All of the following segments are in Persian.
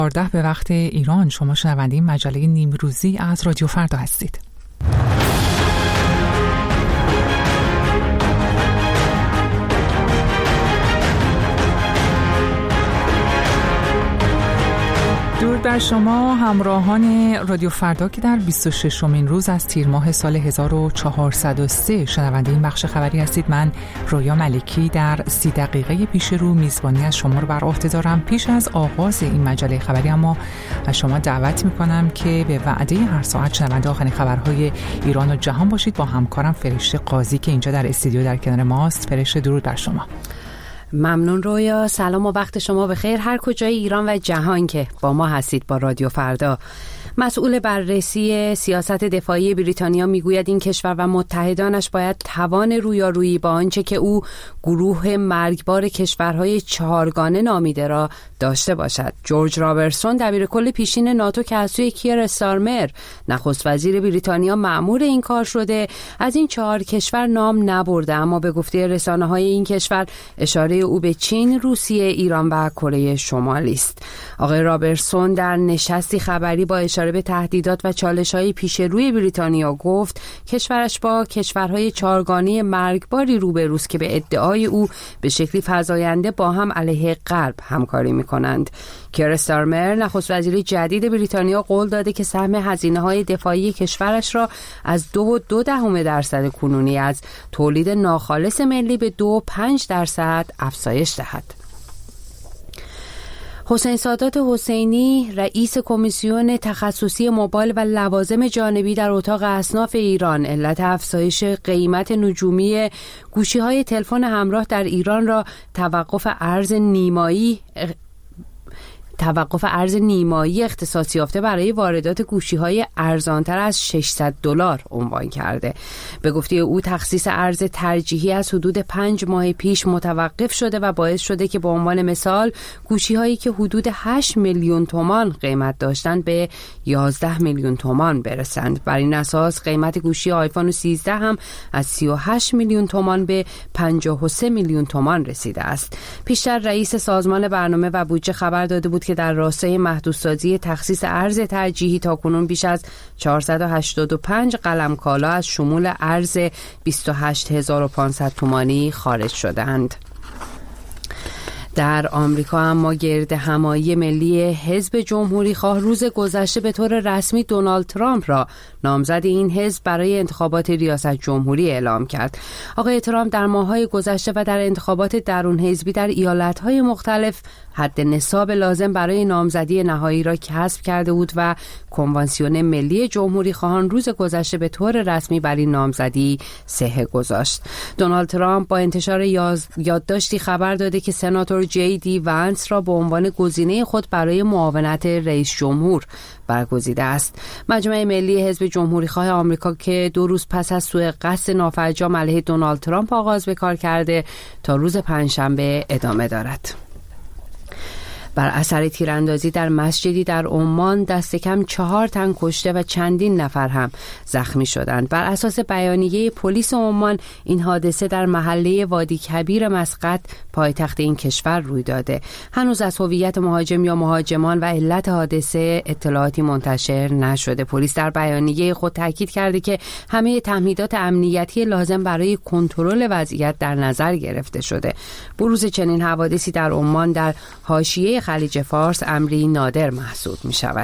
14 به وقت ایران. شما شنونده مجله نیمروزی از رادیو فردا هستید. درود بر شما همراهان رادیو فردا که در 26مین روز از تیر ماه سال 1403 شنونده این بخش خبری هستید. من رویا ملکی در 30 دقیقه پیش رو میزبانی از شما رو بر عهده دارم. پیش از آغاز این مجله خبری اما از شما دعوت میکنم که به وعده هر ساعت شنونده آخرین خبرهای ایران و جهان باشید با همکارم فرشته قاضی که اینجا در استودیو در کنار ماست. فرشته درود بر شما. ممنون رویا. سلام و وقت شما بخیر هر کجای ایران و جهان که با ما هستید با رادیو فردا. مسئول بررسی سیاست دفاعی بریتانیا میگوید این کشور و متحدانش باید توان رویارویی با آنچه که او گروه مرگبار کشورهای چهارگانه نامیده را داشته باشد. جورج رابرتسون دبیرکل پیشین ناتو که از سوی کیر استارمر نخست وزیر بریتانیا مأمور این کار شده از این 4 کشور نام نبرده، اما به گفته رسانه‌های این کشور اشاره او به چین، روسیه، ایران و کره شمالی است. آقای رابرتسون در نشستی خبری با اشاره به تهدیدات و چالش‌های پیش روی بریتانیا گفت کشورش با کشورهای چهارگانه مرگباری روبروست که به ادعای او به شکلی فزاینده با هم علیه غرب همکاری می‌کنند. کیر استارمر نخست وزیر جدید بریتانیا قول داده که سهم هزینه‌های دفاعی کشورش را از 2.2% کنونی از تولید ناخالص ملی به 2.5% افزایش دهد. حسین سادات حسینی رئیس کمیسیون تخصصی موبایل و لوازم جانبی در اتاق اصناف ایران علت افزایش قیمت نجومی گوشی‌های تلفن همراه در ایران را توقف ارز نیمایی اختصاص یافته برای واردات گوشی‌های ارزانتر از $600 عنوان کرده. به گفته او تخصیص ارز ترجیحی از حدود 5 ماه پیش متوقف شده و باعث شده که به عنوان مثال گوشی‌هایی که حدود 8 میلیون تومان قیمت داشتند به 11 میلیون تومان برسند. بر این اساس قیمت گوشی آیفون 13 هم از 38 میلیون تومان به 53 میلیون تومان رسیده است. پیشتر رئیس سازمان برنامه و بودجه خبر داده بود که در راستای محدودسازی تخصیص ارز ترجیحی تاکنون بیش از 485 قلم کالا از شمول ارز 28500 تومانی خارج شدند. در آمریکا اما گرد همایی ملی حزب جمهوری خواه روز گذشته به طور رسمی دونالد ترامپ را نامزد این حزب برای انتخابات ریاست جمهوری اعلام کرد. آقای ترامپ در ماه‌های گذشته و در انتخابات درون حزبی در ایالت‌های مختلف حد نصاب لازم برای نامزدی نهایی را کسب کرده بود و کنوانسیون ملی جمهوری خواهان روز گذشته به طور رسمی بر این نامزدی صحه گذاشت. دونالد ترامپ با انتشار یادداشتی خبر داده که سناتور جی دی وانس را به عنوان گزینه خود برای معاونت رئیس جمهور برگزیده است. مجمع ملی حزب جمهوری خواه آمریکا که 2 روز پس از سوء قصد نافرجام علیه دونالد ترامپ آغاز به کار کرده تا روز پنجشنبه ادامه دارد. بر اثر تیراندازی در مسجدی در عمان دست کم 4 تن کشته و چندین نفر هم زخمی شدند. بر اساس بیانیه پلیس عمان این حادثه در محله وادی کبیر مسقط پایتخت این کشور روی داده. هنوز از هویت مهاجم یا مهاجمان و علت حادثه اطلاعاتی منتشر نشده. پلیس در بیانیه خود تاکید کرده که همه تمهیدات امنیتی لازم برای کنترل وضعیت در نظر گرفته شده. بروز چنین حوادثی در عمان در حاشیه خلیج فارس امری نادر محسوب می شود.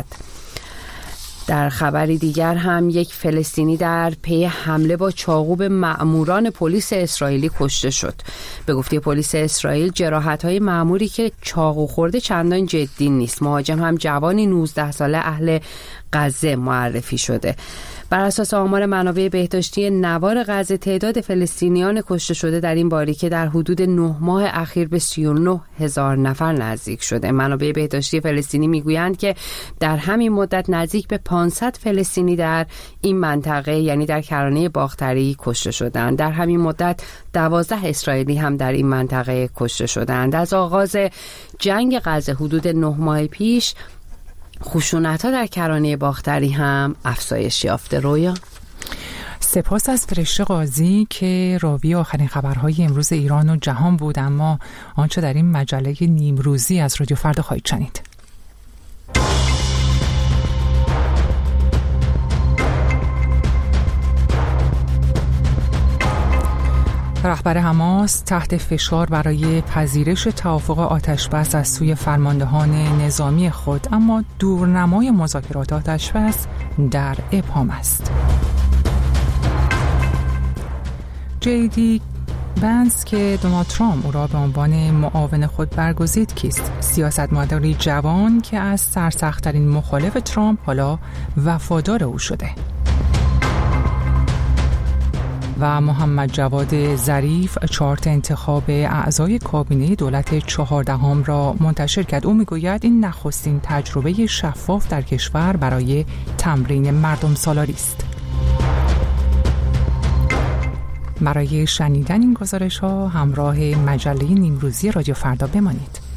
در خبری دیگر هم یک فلسطینی در پی حمله با چاقو به مأموران پلیس اسرائیلی کشته شد. به گفته پلیس اسرائیل جراحت‌های مأموری که چاقو خورده چندان جدی نیست. مهاجم هم جوانی 19 ساله اهل غزه معرفی شده. بر اساس آمار منابع بهداشتی نوار غزه تعداد فلسطینیان کشته شده در این باریکه در حدود 9 ماه اخیر به 39,000 نفر نزدیک شده. منابع بهداشتی فلسطینی میگویند که در همین مدت نزدیک به 500 فلسطینی در این منطقه یعنی در کرانه باختری کشته شدند. در همین مدت 12 اسرائیلی هم در این منطقه کشته شدند. از آغاز جنگ غزه حدود 9 ماه پیش خشونت‌ها در کرانه باختری هم افزایش یافته. رویا سپاس از فرشته قاضی که راوی آخرین خبرهای امروز ایران و جهان بود. اما آنچه در این مجله نیمروزی از رادیو فردا خواهید شنید. رهبر حماس تحت فشار برای پذیرش توافق آتشبس از سوی فرماندهان نظامی خود، اما دورنمای مذاکرات آتشبس در ابهام است. جیدی بنس که دونالد ترامپ او را به عنوان معاون خود برگزید کیست؟ سیاستمداری جوان که از سرسخت‌ترین مخالف ترامپ حالا وفادار او شده. و محمد جواد ظریف چارت انتخاب اعضای کابینه دولت 14 را منتشر کرد. او میگوید این نخستین تجربه شفاف در کشور برای تمرین مردم سالاری است. برای شنیدن این گزارش ها همراه مجله نیمروزی رادیو فردا بمانید.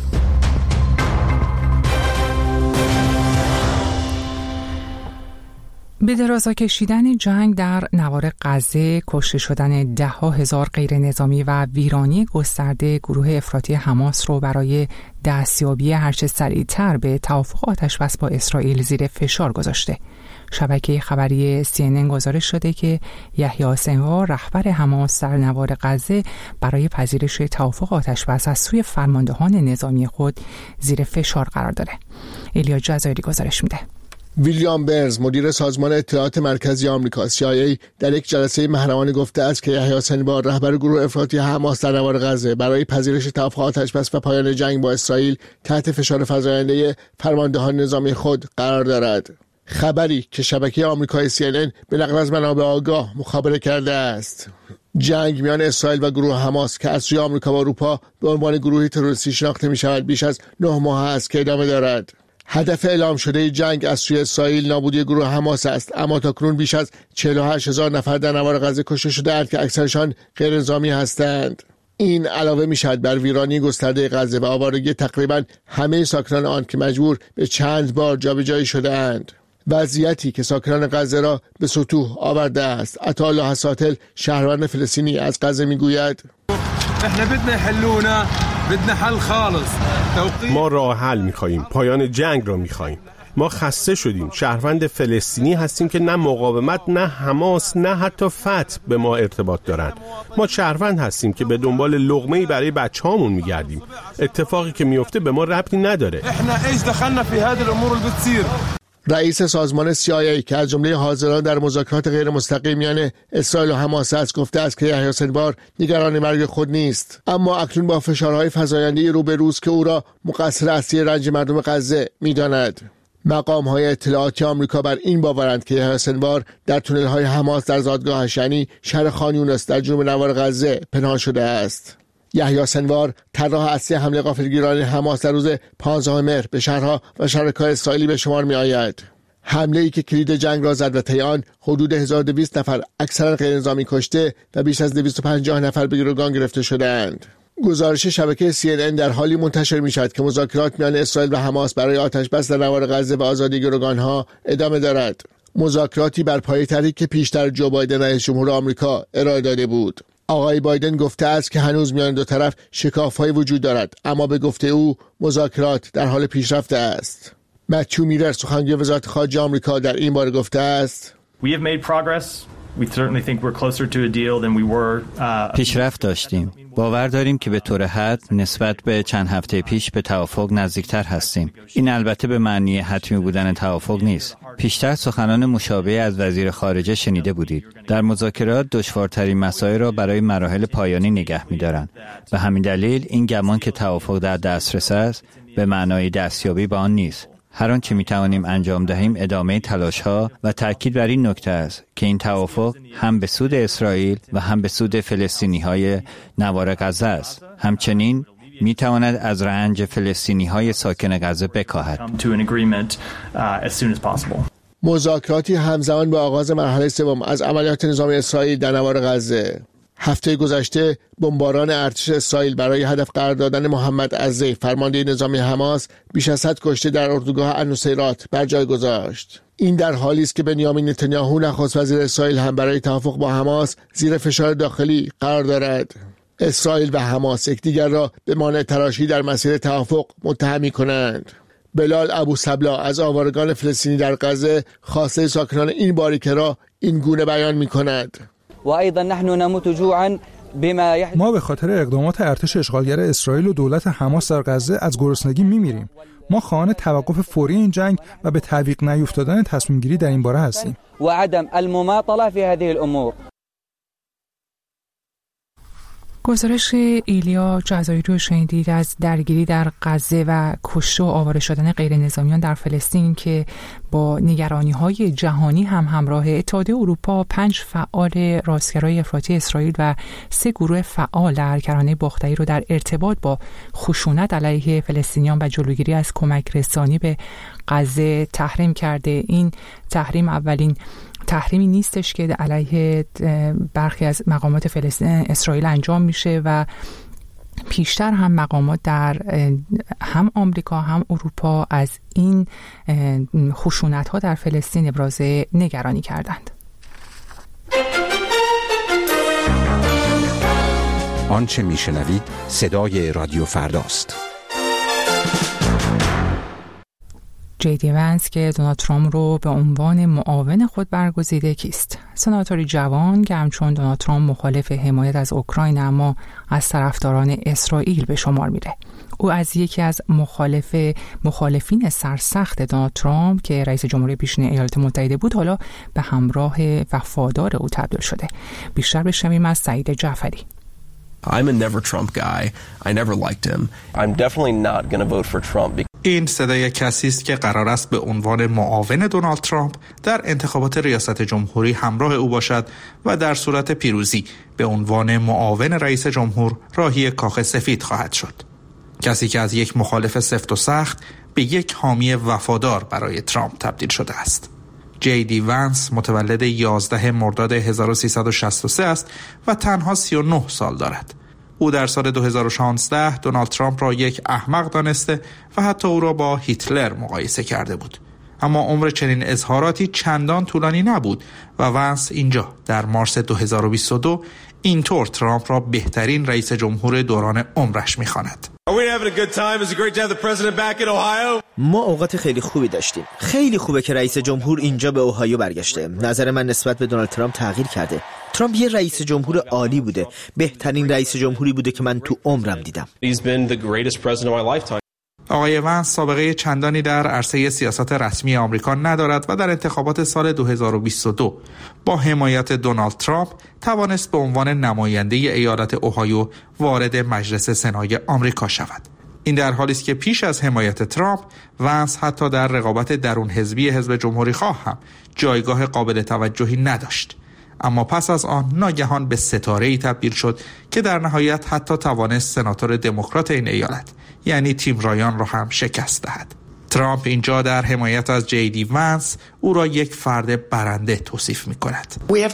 به درازا کشیدن جنگ در نوار غزه، کشته شدن 10,000 غیر نظامی و ویرانی گسترده گروه افراطی حماس رو برای دستیابی هرچه سریعتر به توافق آتشبس با اسرائیل زیر فشار گذاشته. شبکه خبری CNN گزارش شده که یحیی سنوار رهبر حماس در نوار غزه برای پذیرش توافق آتشبس از سوی فرماندهان نظامی خود زیر فشار قرار داره. ایلیا جزایری گزارش میده. ویلیام برنز مدیر سازمان اطلاعات مرکزی آمریکا CIA در یک جلسه محرمانه گفته است که یحیی سنوار رهبر گروه افراطی حماس در نوار غزه برای پذیرش توافق آتشبس و پایان جنگ با اسرائیل تحت فشار فزاینده فرماندهان نظامی خود قرار دارد. خبری که شبکه آمریکایی CNN به نقل از منابع آگاه مخابره کرده است. جنگ میان اسرائیل و گروه حماس که از سوی آمریکا و اروپا به عنوان گروهی تروریستی شناخته می شود بیش از 9 ماه است که ادامه دارد. هدف اعلام شده جنگ از سوی اسرائیل نابودی گروه حماس است، اما تاکنون بیش از 48,000 نفر در نوار غزه کشته شده‌اند که اکثرشان غیر نظامی هستند. این علاوه می‌شود بر ویرانی گسترده غزه و آوارگی تقریباً همه ساکنان آن که مجبور به چند بار جابجایی شده‌اند. وضعیتی که ساکنان غزه را به ستوه آورده است. عطاالله حساتل شهروند فلسطینی از غزه میگوید ما راه حل می‌خواهیم، پایان جنگ را می‌خواهیم. ما خسته شدیم. شهروند فلسطینی هستیم که نه مقاومت، نه حماس، نه حتی فتح به ما ارتباط دارند. ما شهروند هستیم که به دنبال لقمه‌ای برای بچه‌هامون می‌گردیم. اتفاقی که میفته به ما ربطی نداره. رئیس سازمان CIA که از جمله حاضران در مذاکرات غیر مستقیم میان اسرائیل و حماس است گفته است که یحیی سنوار نگران مرگ خود نیست، اما اکنون با فشارهای فزاینده روبروست که او را مقصر اصلی رنج مردم غزه می‌داند. مقام‌های اطلاعاتی آمریکا بر این باورند که یحیی سنوار در تونل‌های حماس در زادگاه شنی شهر خان یونس در جنوب نوار غزه پنهان شده است. یحیی سنوار طراح اصلی حمله غافلگیران حماس در روز 15 مهر به شهرها و شهرک‌های اسرائیلی به شمار می‌آید. حمله‌ای که کلید جنگ را زد و طی آن حدود 1200 نفر اکثرا غیر نظامی کشته و بیش از 250 نفر به گروگان گرفته شده‌اند. گزارش شبکه CNN در حالی منتشر می‌شود که مذاکرات میان اسرائیل و حماس برای آتشبس در نوار غزه و آزادی گروگان‌ها ادامه دارد. مذاکراتی بر پایه طرحی که پیشتر جو بایدن رئیس جمهور آمریکا ارائه داده بود. آقای بایدن گفته است که هنوز میان دو طرف شکاف‌های وجود دارد، اما به گفته او مذاکرات در حال پیشرفت است. متیو میلر سخنگوی وزارت خارجه آمریکا در این باره گفته است: پیشرفت داشتیم. باور داریم که به طور حد نسبت به چند هفته پیش به توافق نزدیکتر هستیم. این البته به معنی حتمی بودن توافق نیست. پیشتر سخنان مشابه از وزیر خارجه شنیده بودید. در مذاکرات دشوارترین مسائل را برای مراحل پایانی نگه می‌دارند. به همین دلیل این گمان که توافق در دسترس است به معنای دستیابی به آن نیست. هر آنچه می‌توانیم انجام دهیم ادامه تلاش‌ها و تأکید بر این نکته است که این توافق هم به سود اسرائیل و هم به سود فلسطینی‌های نوار غزه است. همچنین می‌تواند از رنج فلسطینی‌های ساکن غزه بکاهد. مذاکراتی همزمان با آغاز مرحله سوم از عملیات نظامی اسرائیل در نوار غزه. هفته گذشته بمباران ارتش اسرائیل برای هدف قرار دادن محمد عزی فرمانده نظامی حماس بیش از 100 کشته در اردوگاه النصیرات بر جای گذاشت. این در حالی است که بنیامین نتانیاهو نخست وزیر اسرائیل هم برای توافق با حماس زیر فشار داخلی قرار دارد. اسرائیل و حماس یکدیگر را به مانع تراشی در مسیر توافق متهم می‌کنند. بلال ابوسبلا از آوارگان فلسطینی در غزه خواسته ساکنان این باریکه را این گونه بیان می‌کند: و ایضا نحن نموت جوعا ما به خاطر اقدامات ارتش اشغالگر اسرائیل و دولت حماس در غزه از گرسنگی میمیریم. ما خواهان توقف فوری این جنگ و به تعویق نیفتادن تصمیم گیری در این باره هستیم. و عدم المماطله فی هذه الامور. گزارش ایلیا جزایری رو شنیدید از درگیری در غزه و کشته و آواره شدن غیر نظامیان در فلسطین که با نگرانی‌های جهانی هم همراه. اتحادیه اروپا 5 فعال راستگرای افراطی اسرائیل و 3 گروه فعال در کرانه باختری رو در ارتباط با خشونت علیه فلسطینیان و جلوگیری از کمک رسانی به غزه تحریم کرده. این تحریم اولین تحریمی نیستش که علیه برخی از مقامات اسرائیل انجام میشه و پیشتر هم مقامات در هم آمریکا هم اروپا از این خشونت‌ها در فلسطین ابراز نگرانی کردند. آنچه میشنوید صدای رادیو فرداست. جیدی ونس که دونالد ترامپ رو به عنوان معاون خود برگزیده کیست؟ سناتوری جوان که همچون دونالد ترامپ مخالف حمایت از اوکراین اما از طرفداران اسرائیل به شمار میره. او از یکی از مخالفین سرسخت دونالد ترامپ که رئیس جمهوری پیشین ایالات متحده بود حالا به همراه وفادار او تبدیل شده. بیشتر بشنویم از سعید جعفری. I'm a never Trump guy. I never liked him. I'm definitely not going to vote for Trump. این صدای کسی است که قرار است به عنوان معاون دونالد ترامپ در انتخابات ریاست جمهوری همراه او باشد و در صورت پیروزی به عنوان معاون رئیس جمهور راهی کاخ سفید خواهد شد. کسی که از یک مخالف سفت و سخت به یک حامی وفادار برای ترامپ تبدیل شده است. جیدی ونس متولد 11 مرداد 1363 است و تنها 39 سال دارد. او در سال 2016 دونالد ترامپ را یک احمق دانسته و حتی او را با هیتلر مقایسه کرده بود. اما عمر چنین اظهاراتی چندان طولانی نبود و ونس اینجا در مارس 2022 اینطور ترامپ را بهترین رئیس جمهور دوران عمرش می‌خواند. ما اوقات خیلی خوبی داشتیم. خیلی خوبه که رئیس جمهور اینجا به اوهایو برگشته. نظر من نسبت به دونالد ترامپ تغییر کرده. ترامپ یه رئیس جمهور عالی بوده. بهترین رئیس جمهوری بوده که من تو عمرم دیدم. آقای ونس سابقه چندانی در عرصه سیاست رسمی آمریکا ندارد و در انتخابات سال 2022 با حمایت دونالد ترامپ توانست به عنوان نماینده ایالت اوهایو وارد مجلس سنای آمریکا شود. این در حالی است که پیش از حمایت ترامپ ونس حتی در رقابت درون حزبی حزب جمهوری خواه هم جایگاه قابل توجهی نداشت. اما پس از آن ناگهان به ستاره‌ای تبدیل شد که در نهایت حتی توانست سناتور دموکرات این ایالت یعنی تیم رایان را هم شکست دهد. ترامپ اینجا در حمایت از جیدی ونس او را یک فرد برنده توصیف می کند.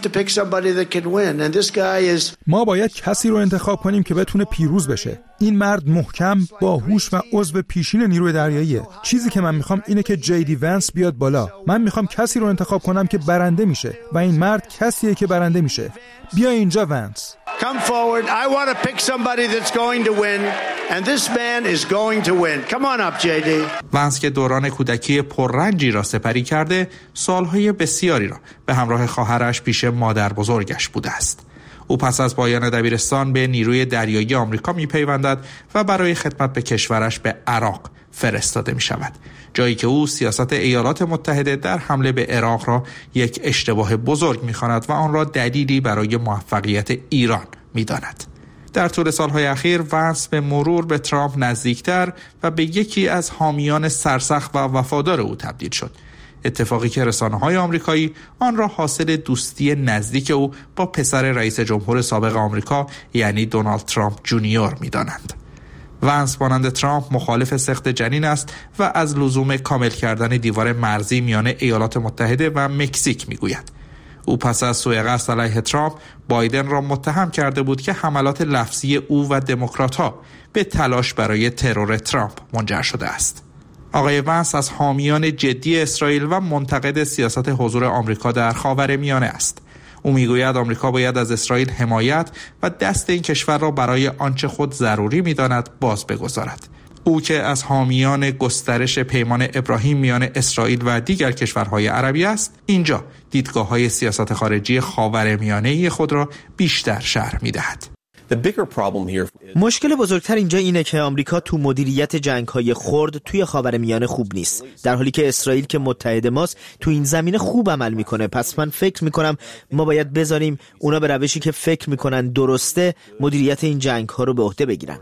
ما باید کسی رو انتخاب کنیم که بتونه پیروز بشه. این مرد محکم، باهوش و عضو پیشین نیروی دریاییه. چیزی که من میخوام اینه که جیدی ونس بیاد بالا. من میخوام کسی رو انتخاب کنم که برنده میشه و این مرد کسیه که برنده میشه. بیا اینجا ونس. Come forward. I want to pick somebody that's going to win and this man is going to win. Come on up, JD. ونس که دوران کودکی پررنجی را سپری کرده، سالهای بسیاری را به همراه خواهرش پیش مادر بزرگش بوده است. او پس از پایان دبیرستان به نیروی دریایی آمریکا می‌پیوندد و برای خدمت به کشورش به عراق فرستاده می‌شود. جایی که او سیاست ایالات متحده در حمله به عراق را یک اشتباه بزرگ می‌خواند و آن را دلیلی برای موفقیت ایران می‌داند. در طول سالهای اخیر ونس به مرور به ترامپ نزدیکتر و به یکی از حامیان سرسخت و وفادار او تبدیل شد. اتفاقی که رسانه‌های آمریکایی آن را حاصل دوستی نزدیک او با پسر رئیس جمهور سابق آمریکا یعنی دونالد ترامپ جونیور می‌دانند. ونس مانند ترامپ مخالف سقط جنین است و از لزوم کامل کردن دیوار مرزی میان ایالات متحده و مکزیک میگوید. او پس از سوءقصد علیه ترامپ بایدن را متهم کرده بود که حملات لفظی او و دموکرات‌ها به تلاش برای ترور ترامپ منجر شده است. آقای ونس از حامیان جدی اسرائیل و منتقد سیاست حضور آمریکا در خاورمیانه است. او میگوید آمریکا باید از اسرائیل حمایت و دست این کشور را برای آنچه خود ضروری می‌داند باز بگذارد. او که از حامیان گسترش پیمان ابراهیم میان اسرائیل و دیگر کشورهای عربی است، اینجا دیدگاه‌های سیاست خارجی خاورمیانه‌ای خود را بیشتر شرح می‌دهد. مشکل بزرگتر اینجا اینه که آمریکا تو مدیریت جنگ‌های خرد توی خاورمیانه خوب نیست، در حالی که اسرائیل که متحد ماست تو این زمینه خوب عمل میکنه. پس من فکر میکنم ما باید بذاریم اونا به روشی که فکر میکنن درسته مدیریت این جنگ‌ها رو به عهده بگیرن.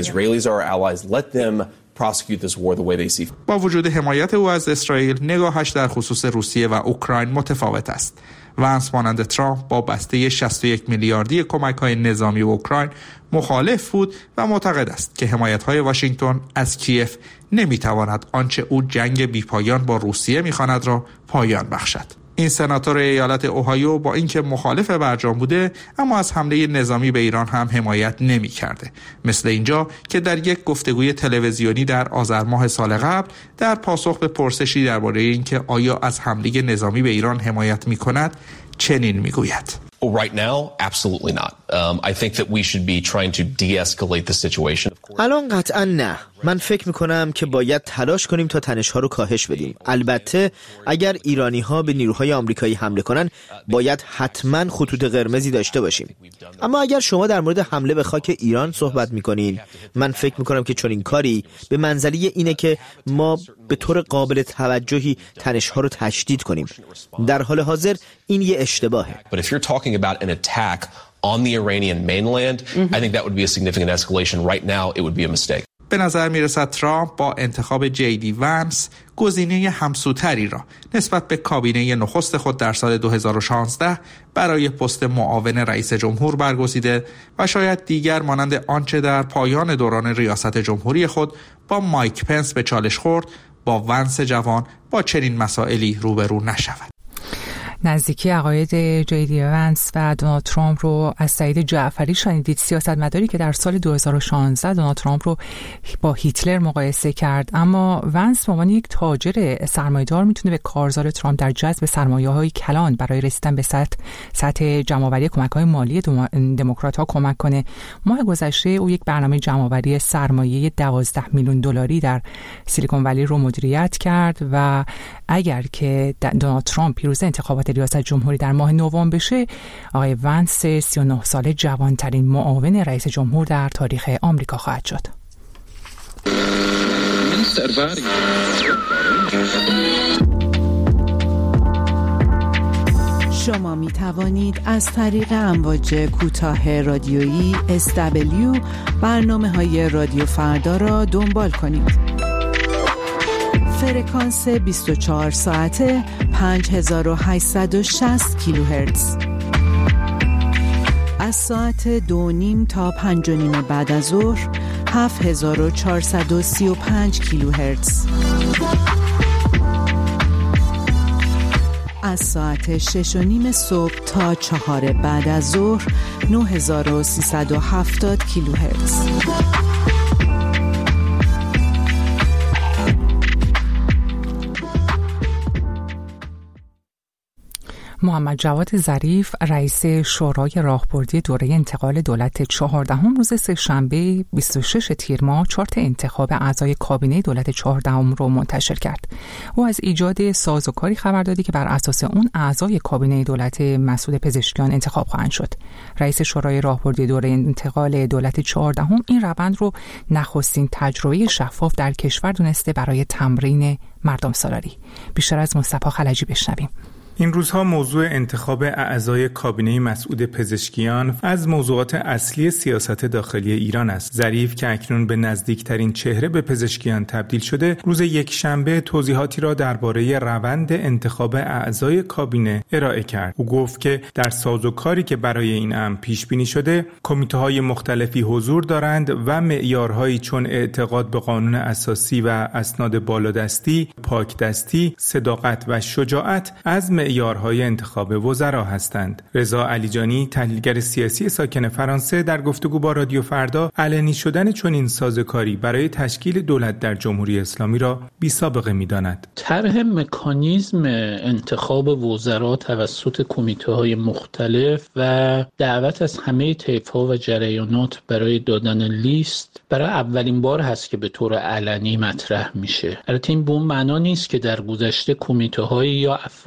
با وجود حمایت او از اسرائیل، نگاهش در خصوص روسیه و اوکراین متفاوت است. ونس مانند ترامپ با بسته 61 میلیاردی کمک‌های نظامی به اوکراین مخالف بود و معتقد است که حمایت‌های واشنگتن از کیف نمی‌تواند آنچه او جنگ بی‌پایان با روسیه می‌خواند را پایان بخشد. این سناتور ایالت اوهایو با اینکه مخالف برجام بوده اما از حمله نظامی به ایران هم حمایت نمی کرده. مثل اینجا که در یک گفتگوی تلویزیونی در آذر ماه سال قبل در پاسخ به پرسشی درباره اینکه آیا از حمله نظامی به ایران حمایت می کند چنین می گوید: Right now, absolutely not. I think that we should be trying to de-escalate the situation. الان قطعا نه. من فکر میکنم که باید تلاش کنیم تا تنش‌ها رو کاهش بدیم. البته اگر ایرانی‌ها به نیروهای آمریکایی حمله کنن باید حتما خطوط قرمزی داشته باشیم. اما اگر شما در مورد حمله به خاک ایران صحبت میکنین، من فکر میکنم که چنین کاری به منزله اینه که ما به طور قابل توجهی تنش‌ها رو تشدید کنیم. در حال حاضر این یه اشتباهه. But if you're talking about an attack on the Iranian mainland, I think that would be a significant escalation. Right now, it would be a mistake. به نظر میرسد ترامپ با انتخاب جیدی ونس گزینه همسوتری را نسبت به کابینه نخست خود در سال 2016 برای پست معاون رئیس جمهور برگزیده و شاید دیگر مانند آنچه در پایان دوران ریاست جمهوری خود با مایک پنس به چالش خورد، با ونس جوان با چنین مسائلی روبرو نشود. نزدیکی عقاید جیدی ونس و دونالد ترامپ رو از سعید جعفری شنیدید، سیاستمداری که در سال 2016 دونالد ترامپ رو با هیتلر مقایسه کرد. اما ونس به عنوان یک تاجر سرمایه‌دار میتونه به کارزار ترامپ در جذب سرمایه‌های کلان برای رسیدن به سطح جمع‌آوری کمک‌های مالی دموکرات‌ها کمک کنه. ماه گذشته او یک برنامه جمع‌آوری سرمایه 12 میلیون دلاری در سیلیکون ولی رو مدیریت کرد و اگر که دونالد ترامپ پیروز انتخابات ریاست جمهوری در ماه نوامبر بشه، آقای ونس 39 ساله جوانترین معاون رئیس جمهور در تاریخ آمریکا خواهد شد. شما می توانید از طریق امواج کوتاه رادیویی SW برنامه‌های رادیو فردا را دنبال کنید. فرکانس 24 ساعته 5860 کیلوهرتز. از ساعت 2:30 تا 5:30 بعد از ظهر 7435 کیلوهرتز. از ساعت 6:30 صبح تا 4 بعد از ظهر 9370 کیلوهرتز. محمد جواد ظریف رئیس شورای راهبردی دوره انتقال دولت 14 روز سه‌شنبه 26 تیر ماه چارت انتخاب اعضای کابینه دولت 14 رو منتشر کرد. او از ایجاد سازوکاری خبر داد که بر اساس اون اعضای کابینه دولت مسعود پزشکیان انتخاب خواهند شد. رئیس شورای راهبردی دوره انتقال دولت 14 این روند رو نخستین تجربه شفاف در کشور دونسته برای تمرین مردم سالاری. بیشتر از مصطفی خلجی بشنویم. این روزها موضوع انتخاب اعضای کابینه مسعود پزشکیان از موضوعات اصلی سیاست داخلی ایران است. ظریف که اکنون به نزدیکترین چهره به پزشکیان تبدیل شده، روز یکشنبه توضیحاتی را درباره روند انتخاب اعضای کابینه ارائه کرد. او گفت که در سازوکاری که برای این امر پیش بینی شده، کمیته‌های مختلفی حضور دارند و معیارهایی چون اعتقاد به قانون اساسی و اسناد بالادستی، پاکدستی، صداقت و شجاعت از معیارهای انتخاب وزرا هستند. رضا علیجانی، تحلیلگر سیاسی ساکن فرانسه، در گفتگو با رادیو فردا علنی شدن چنین سازوکاری برای تشکیل دولت در جمهوری اسلامی را بی‌سابقه می‌داند. طرح مکانیزم انتخاب وزرا توسط کمیته‌های مختلف و دعوت از همه طیف‌ها و جریانات برای دادن لیست برای اولین بار هست که به طور علنی مطرح میشه. البته این به اون معنا نیست که در گذشته کمیته‌های یا افرادی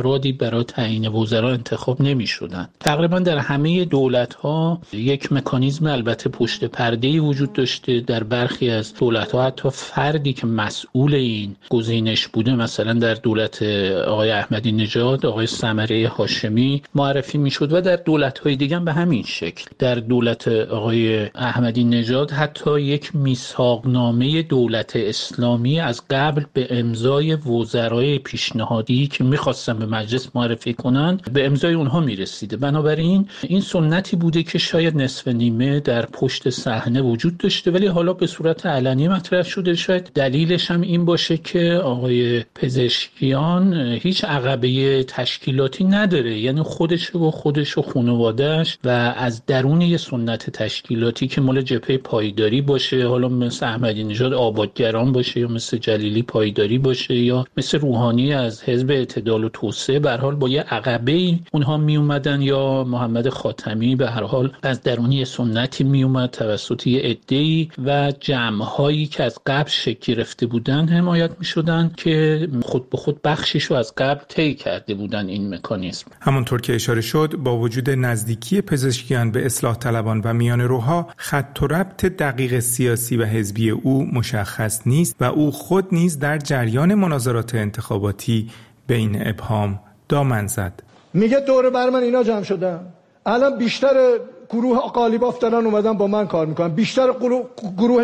برای تعیین وزرا انتخاب نمی‌شدن. تقریبا در همه دولت‌ها یک مکانیزم البته پشت پرده‌ای وجود داشته. در برخی از دولت‌ها حتی فردی که مسئول این گزینش بوده، مثلا در دولت آقای احمدی نژاد آقای ثمره هاشمی معرفی میشد و در دولت‌های دیگه هم به همین شکل. در دولت آقای احمدی نژاد حتی یک میثاقنامه دولت اسلامی از قبل به امضای وزرای پیشنهادی که می‌خواستن به مجلس معرفی کنن به امضای اونها میرسیده. بنابراین این سنتی بوده که شاید نصف نیمه در پشت صحنه وجود داشته، ولی حالا به صورت علنی مطرح شده. شاید دلیلش هم این باشه که آقای پزشکیان هیچ عقبه تشکیلاتی نداره، یعنی خودش و خانواده‌اش و از درون یه سنت تشکیلاتی که مال جبهه پایداری باشه، حالا مثل احمدی نژاد آبادگران باشه یا مثل جلیلی پایداری باشه یا مثل روحانی از حزب اعتدال و توسعه، به هر حال با یه عقبه اونها می اومدن، یا محمد خاتمی به هر حال از درونی سنتی می اومد توسط یه عده‌ای و جمع‌هایی که از قبل شکل گرفته بودن حمایت می شدن که خود به خود بخشیشو از قبل طی کرده بودن این مکانیزم. همونطور که اشاره شد، با وجود نزدیکی پزشکیان به اصلاح طلبان و میان روها، خط و ربط دقیق سیاسی و حزبی او مشخص نیست و او خود نیز در جریان مناظرات انتخاباتی به این ابهام دامن زد. میگه دور بر من اینا جمع شدن، الان بیشتر گروه قالیباف دارن اومدن با من کار میکنن، بیشتر گروه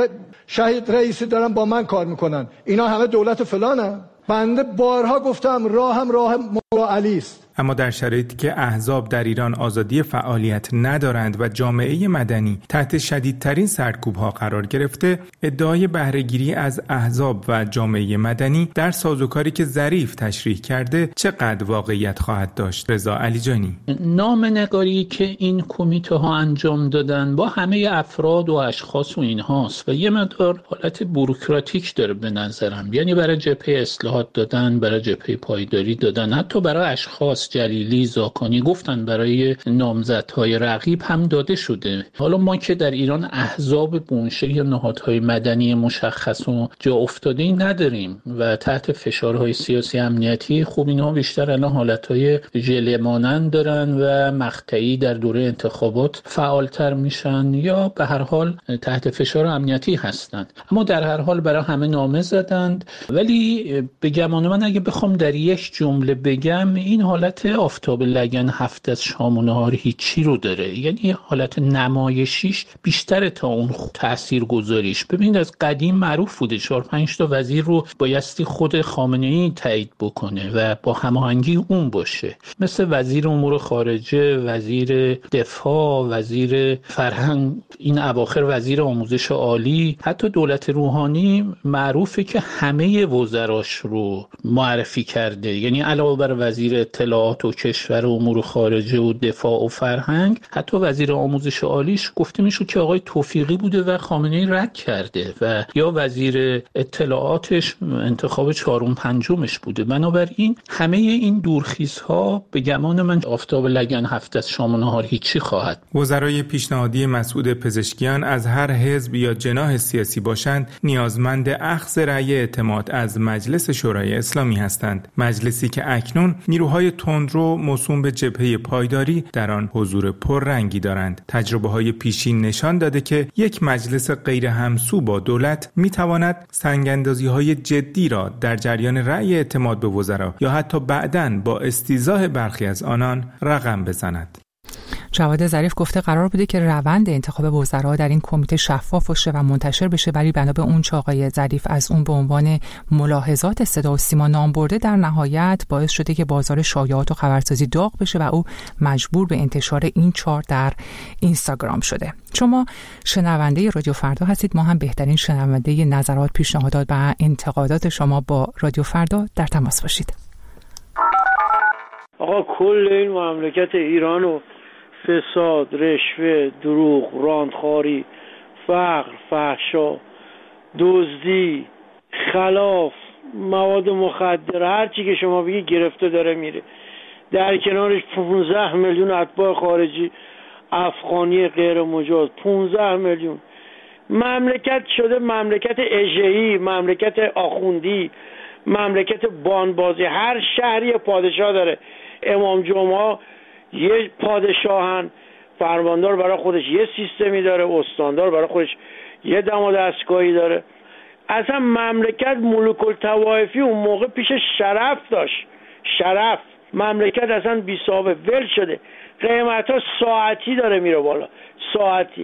شهید رئیسی دارن با من کار میکنن، اینا همه دولت فلانه. بنده بارها گفتم راه مولا علی است. اما در شرایطی که احزاب در ایران آزادی فعالیت ندارند و جامعه مدنی تحت شدیدترین سرکوب‌ها قرار گرفته، ادعای بهره‌گیری از احزاب و جامعه مدنی در سازوکاری که ظریف تشریح کرده چقدر واقعیت خواهد داشت؟ رضا علیجانی: نامه‌نگاری که این کمیته ها انجام دادن با همه افراد و اشخاص و اینهاست و یه مقدار حالت بوروکراتیک داره به نظرم، یعنی برای جبهه اصلاحات دادن، برای جبهه پایداری دادن، حتی برای اشخاص جلیلی، زاکانی گفتن برای نامزدهای رقیب هم داده شده. حالا ما که در ایران احزاب منشأ یا نهادهای مدنی مشخص و جا افتاده‌ای نداریم و تحت فشارهای سیاسی امنیتی، خوب اینها بیشتر الان حالتهای ژله مانند دارن و مقطعی در دوره انتخابات فعالتر میشن یا به هر حال تحت فشار امنیتی هستند. اما در هر حال برای همه نامه زدند. ولی به گمان من اگه بخوام در یک جمله بگم، این حالت آفتاب لگن هفته از شام و نهار هیچی رو داره، یعنی حالت نمایشیش بیشتره تا اون تأثیر گذاریش. ببینید از قدیم معروف بوده 4-5 تا وزیر رو بایستی خود خامنه‌ای تایید بکنه و با هماهنگی اون باشه، مثل وزیر امور خارجه، وزیر دفاع، وزیر فرهنگ، این اواخر وزیر آموزش عالی. حتی دولت روحانی معروفه که همه وزراش رو معرفی کرده، یعنی علاوه بر وزیر اطلاعات و کشور و امور خارجه و دفاع و فرهنگ، حتی وزیر آموزش عالیش گفته میشد که آقای توفیقی بوده و خامنه‌ای رد کرده، و یا وزیر اطلاعاتش انتخاب 4-5 بوده. بنابراین همه این دورخیزها به گمان من آفتاب لگن هفته از شام و نهار هیچی خواهد. وزرای پیشنهادی مسعود پزشکیان از هر حزب یا جناح سیاسی باشند، نیازمند اخذ رأی اعتماد از مجلس شورای اسلامی هستند، مجلسی که اکنون نیروهای تندرو موسوم به جبهه پایداری در آن حضور پررنگی دارند. تجربه‌های پیشین نشان داده که یک مجلس غیر همسو با دولت می‌تواند سنگ‌اندازی‌های جدی را در جریان رأی اعتماد به وزرا یا حتی بعداً با استیضاح برخی از آنان رقم بزند. جواد ظریف گفته قرار بوده که روند انتخاب وزرا در این کمیته شفاف باشه و منتشر بشه، ولی بنا به اون آقای ظریف از اون به عنوان ملاحظات صدا و سیما نام برده، در نهایت باعث شده که بازار شایعات و خبرسازی داغ بشه و او مجبور به انتشار این چارت در اینستاگرام شده. شما شنونده رادیو فردا هستید، ما هم بهترین شنونده نظرات، پیشنهادات و انتقادات شما با رادیو فردا در تماس باشید. آقا کل این مملکت ایران و فساد، رشوه، دروغ، راندخواری، فقر، فحشا، دزدی، خلاف، مواد مخدر، هر چی که شما بگی گرفته داره میره. در کنارش 15 میلیون اتباع خارجی، افغانی غیر مجاز، 15 میلیون. مملکت شده مملکت اژه‌ای، مملکت آخوندی، مملکت بانبازی، هر شهری پادشاه داره. امام جمعه یه پادشاهن، فرماندار برای خودش یه سیستمی داره، استاندار برای خودش یه دم و دستگاهی داره. اصلا مملکت ملوک الطوایفی اون موقع پیش شرف داشت. شرف مملکت اصلا بی صاحبه ول شده. قیمت ها ساعتی داره میره بالا، ساعتی.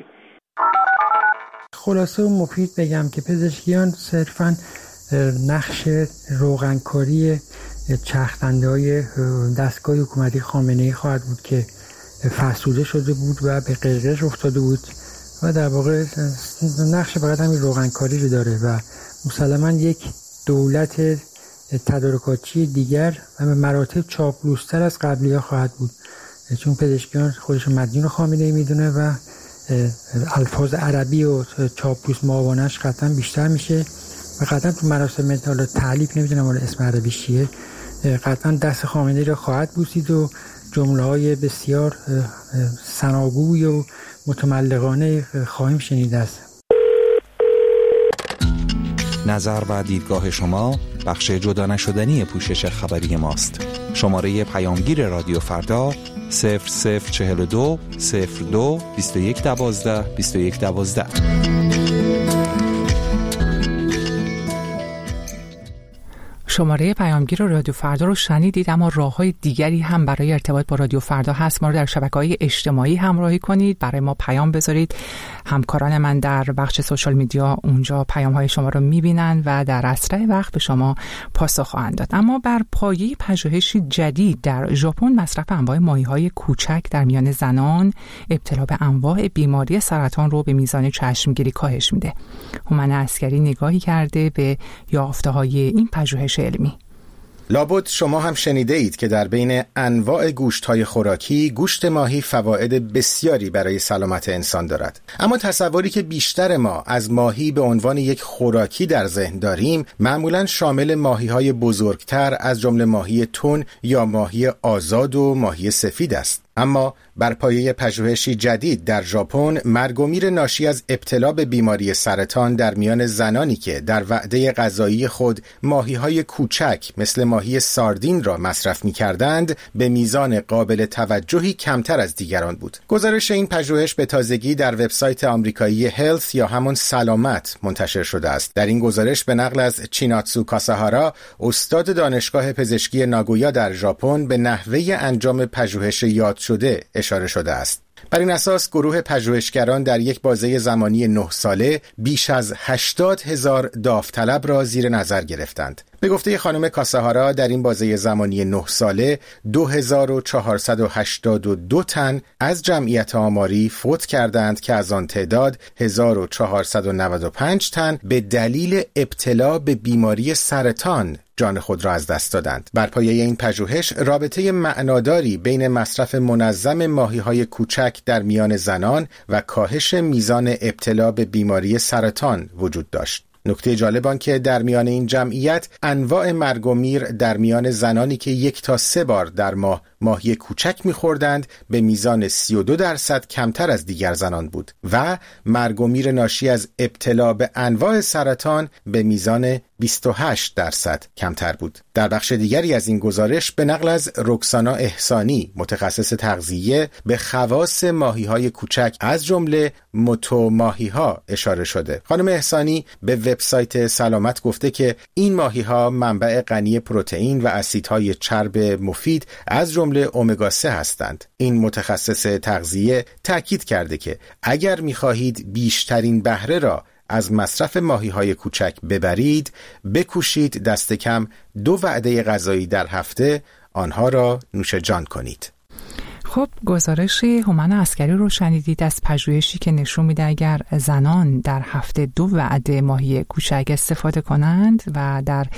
خلاصه و مفید بگم که پزشکیان صرفاً نقش روغنکاری چرخدنده‌های دستگاه حکومتی خامنه‌ای خواهد بود که فرسوده شده بود و به قرقش افتاده بود و در واقع نقش فقط همین روغنکاری رو داره و مسلماً یک دولت تدارکاتی دیگر و به مراتب چاپلوس‌تر از قبلی‌ها خواهد بود، چون پزشکیان خودشون مدیون خامنه‌ای میدونه و الفاظ عربی و چاپلوس معاونش قطعا بیشتر میشه و قطعا تو مراسم تعلیف نمیدونم ولی اسم عربی چیه، قطعا دست خامنه‌ای را خواهد بوسید و جمله‌های بسیار ثناگوی و متملقانه خواهیم شنید است. نظر و دیدگاه شما بخش جدا نشدنی پوشش خبری ماست. شماره پیامگیر رادیو فردا 0042 02 21 12 21 12. شماره پیامگیر رادیو فردا رو شنیدید، اما راه‌های دیگری هم برای ارتباط با رادیو فردا هست. ما رو در شبکه‌های اجتماعی همراهی کنید، برای ما پیام بذارید. همکاران من در بخش سوشال میدیا اونجا پیام‌های شما رو می‌بینن و در اسرع وقت به شما پاسخ خواهند داد. اما بر پایه پژوهشی جدید در ژاپن، مصرف انواع ماهی‌های کوچک در میان زنان ابتلا به انواع بیماری سرطان رو به میزان چشمگیری کاهش میده. هومن عسکری نگاهی کرده به یافته‌های این پژوهش علمی. لابد شما هم شنیده اید که در بین انواع گوشت‌های خوراکی، گوشت ماهی فواید بسیاری برای سلامت انسان دارد. اما تصوری که بیشتر ما از ماهی به عنوان یک خوراکی در ذهن داریم، معمولاً شامل ماهی‌های بزرگتر از جمله ماهی تن یا ماهی آزاد و ماهی سفید است. اما بر پایه پژوهشی جدید در ژاپن، مرگ و میر ناشی از ابتلا به بیماری سرطان در میان زنانی که در وعده غذایی خود ماهی‌های کوچک مثل ماهی ساردین را مصرف می‌کردند، به میزان قابل توجهی کمتر از دیگران بود. گزارش این پژوهش به تازگی در وبسایت آمریکایی هلث یا همون سلامت منتشر شده است. در این گزارش به نقل از چیناتسو کاساهارا، استاد دانشگاه پزشکی ناگویا در ژاپن، به نحوه انجام پژوهش یاد شده اشاره شده است. بر این اساس گروه پژوهشگران در یک بازه زمانی 9 ساله بیش از 80,000 داوطلب را زیر نظر گرفتند. به گفته خانم کاساهارا، در این بازه زمانی 9 ساله 2482 تن از جمعیت آماری فوت کردند که از آن تعداد 1495 تن به دلیل ابتلا به بیماری سرطان جان خود را از دست دادند. بر پایه این پژوهش رابطه معناداری بین مصرف منظم ماهی‌های کوچک در میان زنان و کاهش میزان ابتلا به بیماری سرطان وجود داشت. نکته جالب آن که در میان این جمعیت انواع مرگ و میر در میان زنانی که 1 تا 3 بار در ماه ماهی کوچک می‌خوردند به میزان 32% کمتر از دیگر زنان بود و مرگ و میر ناشی از ابتلا به انواع سرطان به میزان 28% کمتر بود. در بخش دیگری از این گزارش به نقل از رکسانا احسانی، متخصص تغذیه، به خواص ماهی‌های کوچک از جمله موتو ماهی‌ها اشاره شده. خانم احسانی به وبسایت سلامت گفته که این ماهی‌ها منبع غنی پروتئین و اسیدهای چرب مفید از جمله امگا 3 هستند. این متخصص تغذیه تأکید کرده که اگر می‌خواهید بیشترین بهره را از مصرف ماهی‌های کوچک ببرید، بکوشید دست کم 2 وعده غذایی در هفته آنها را نوش جان کنید. خب، گزارش هومن عسکری رو شنیدید از پژوهشی که نشون میده اگر زنان در هفته 2 وعده ماهی کوچک استفاده کنند و در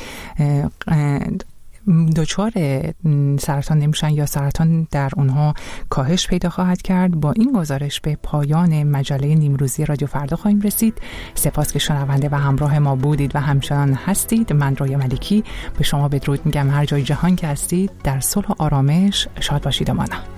دچار سرطان نمیشن یا سرطان در اونها کاهش پیدا خواهد کرد. با این گزارش به پایان مجله نیمروزی رادیو فردا خواهیم رسید. سپاس که شنونده و همراه ما بودید و همچنان هستید. من رویا ملکی به شما بدرود میگم. هر جای جهان که هستید در صلح و آرامش شاد باشید و مانا.